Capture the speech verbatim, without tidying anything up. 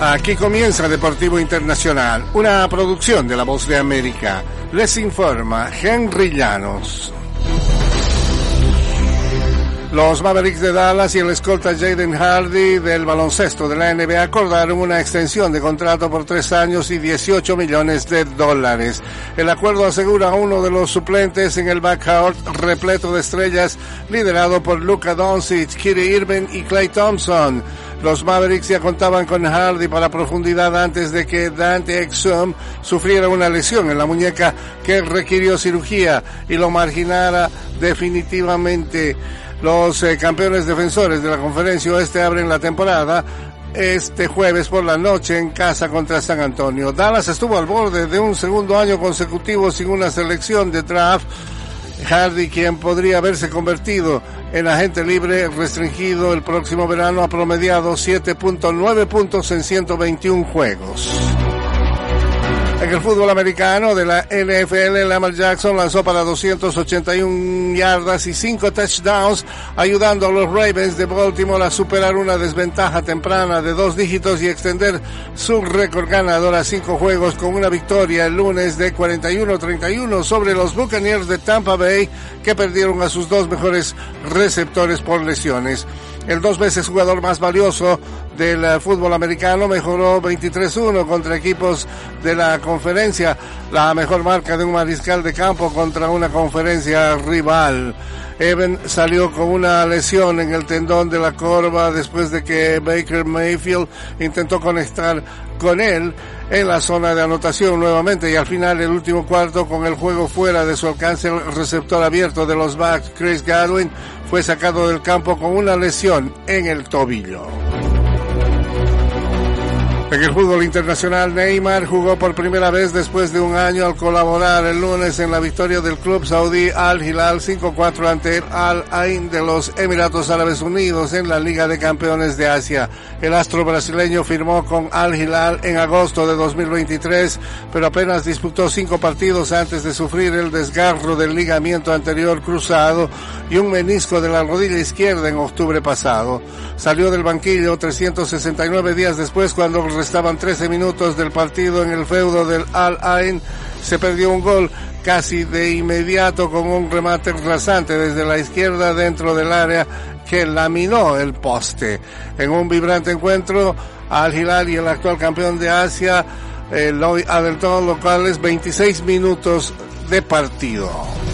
Aquí comienza Deportivo Internacional, una producción de La Voz de América. Les informa Henry Llanos. Los Mavericks de Dallas y el escolta Jaden Hardy del baloncesto de la N B A acordaron una extensión de contrato por tres años y dieciocho millones de dólares. El acuerdo asegura a uno de los suplentes en el backcourt repleto de estrellas, liderado por Luka Doncic, Kyrie Irving y Klay Thompson. Los Mavericks ya contaban con Hardy para profundidad antes de que Dante Exum sufriera una lesión en la muñeca que requirió cirugía y lo marginara definitivamente. Los eh, campeones defensores de la Conferencia Oeste abren la temporada este jueves por la noche en casa contra San Antonio. Dallas estuvo al borde de un segundo año consecutivo sin una selección de draft. Hardy, quien podría haberse convertido en agente libre restringido el próximo verano, ha promediado siete punto nueve puntos en ciento veintiún juegos. En el fútbol americano de la N F L, Lamar Jackson lanzó para doscientas ochenta y una yardas y cinco touchdowns, ayudando a los Ravens de Baltimore a superar una desventaja temprana de dos dígitos y extender su récord ganador a cinco juegos con una victoria el lunes de cuarenta y uno a treinta y uno sobre los Buccaneers de Tampa Bay, que perdieron a sus dos mejores receptores por lesiones. El dos veces jugador más valioso del uh, fútbol americano mejoró veintitrés uno contra equipos de la conferencia, la mejor marca de un mariscal de campo contra una conferencia rival. Evan salió con una lesión en el tendón de la corva después de que Baker Mayfield intentó conectar con él en la zona de anotación nuevamente, y al final del último cuarto, con el juego fuera de su alcance, el receptor abierto de los Bucks, Chris Godwin, fue sacado del campo con una lesión en el tobillo. En el fútbol internacional, Neymar jugó por primera vez después de un año al colaborar el lunes en la victoria del club saudí Al Hilal cinco cuatro ante el Al Ain de los Emiratos Árabes Unidos en la Liga de Campeones de Asia. El astro brasileño firmó con Al Hilal en agosto de dos mil veintitrés, pero apenas disputó cinco partidos antes de sufrir el desgarro del ligamiento anterior cruzado y un menisco de la rodilla izquierda en octubre pasado. Salió del banquillo trescientos sesenta y nueve días después, cuando restaban trece minutos del partido en el feudo del Al Ain. Se perdió un gol casi de inmediato con un remate rasante desde la izquierda dentro del área que laminó el poste. En un vibrante encuentro, Al Hilal y el actual campeón de Asia, el Lloyd Adelton, locales, veintiséis minutos de partido.